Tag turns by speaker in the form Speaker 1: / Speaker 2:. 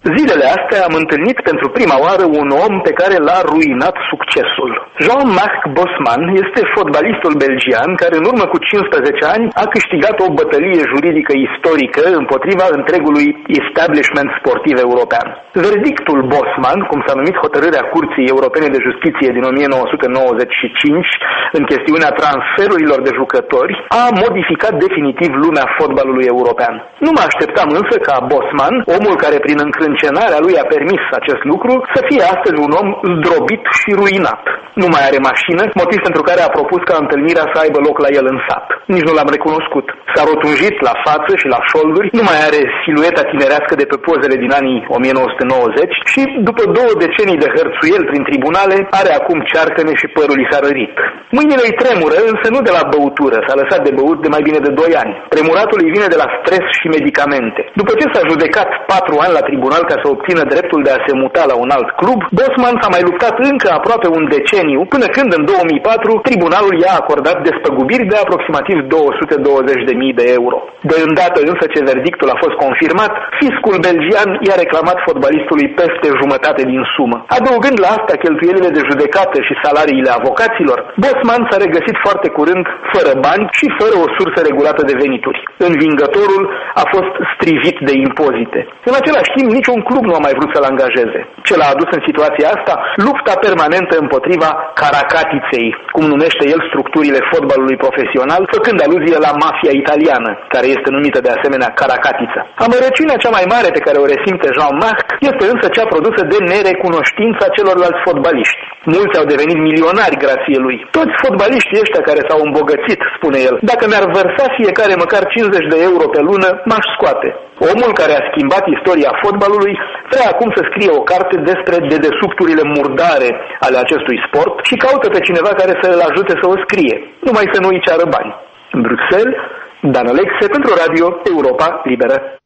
Speaker 1: Zilele astea am întâlnit pentru prima oară un om pe care l-a ruinat succesul. Jean-Marc Bosman este fotbalistul belgian care în urmă cu 15 ani a câștigat o bătălie juridică istorică împotriva întregului establishment sportiv european. Verdictul Bosman, cum s-a numit hotărârea Curții Europene de Justiție din 1995 în chestiunea transferurilor de jucători, a modificat definitiv lumea fotbalului european. Nu mă așteptam însă ca Bosman, omul care prin încrâncenarea lui a permis acest lucru, să fie astăzi un om zdrobit și ruinat. Nu mai are mașină, motiv pentru care a propus ca întâlnirea să aibă loc la el în sat. Nici nu l-am recunoscut. S-a rotunjit la față și la șolduri, nu mai are silueta tinerească de pe pozele din anii 1990 și, după 2 decenii de hărțuiel prin tribunale, are acum cearcăne și părul i s-a rărit. Mâinile îi tremură, însă nu de la băutură, s-a lăsat de băut de mai bine de 2 ani. Tremuratul îi vine de la stres și medicamente. După ce s-a judecat 4 ani la tribunal ca să obțină dreptul de a se muta la un alt club, Bosman s-a mai luptat încă aproape un deceniu, până când în 2004 tribunalul i-a acordat despăgubiri de aproximativ 220.000 de euro. De îndată însă ce verdictul a fost confirmat, fiscul belgian i-a reclamat fotbalistului peste jumătate din sumă. Adăugând la asta cheltuielile de judecată și salariile avocaților, Bosman s-a regăsit foarte curând fără bani și fără o sursă regulată de venituri. Învingătorul a fost strivit de impozite. În același timp, niciun club nu a mai vrut să-l angajeze. Ce l-a adus în situația asta? Lupta permanentă împotriva caracatiței, cum numește el structurile fotbalului profesional, făcând aluzie la mafia italiană, care este numită de asemenea caracatiță. Amărăciunea cea mai mare pe care o resimte Jean-Marc este însă cea produsă de nerecunoștința celorlalți fotbaliști. Mulți au devenit milionari grație lui. Toți fotbaliștii ăștia care s-au îmbogățit, spune el, dacă mi-ar vărsa fiecare măcar 50 de euro pe lună, m-aș scoate. Omul care a schimbat istoria fotbalului vrea acum să scrie o carte despre dedesubturile murdare ale acestui sport și caută pe cineva care să îl ajute să o scrie, numai să nu îi ceară bani. În Bruxelles, Dan Alexe pentru Radio Europa Liberă.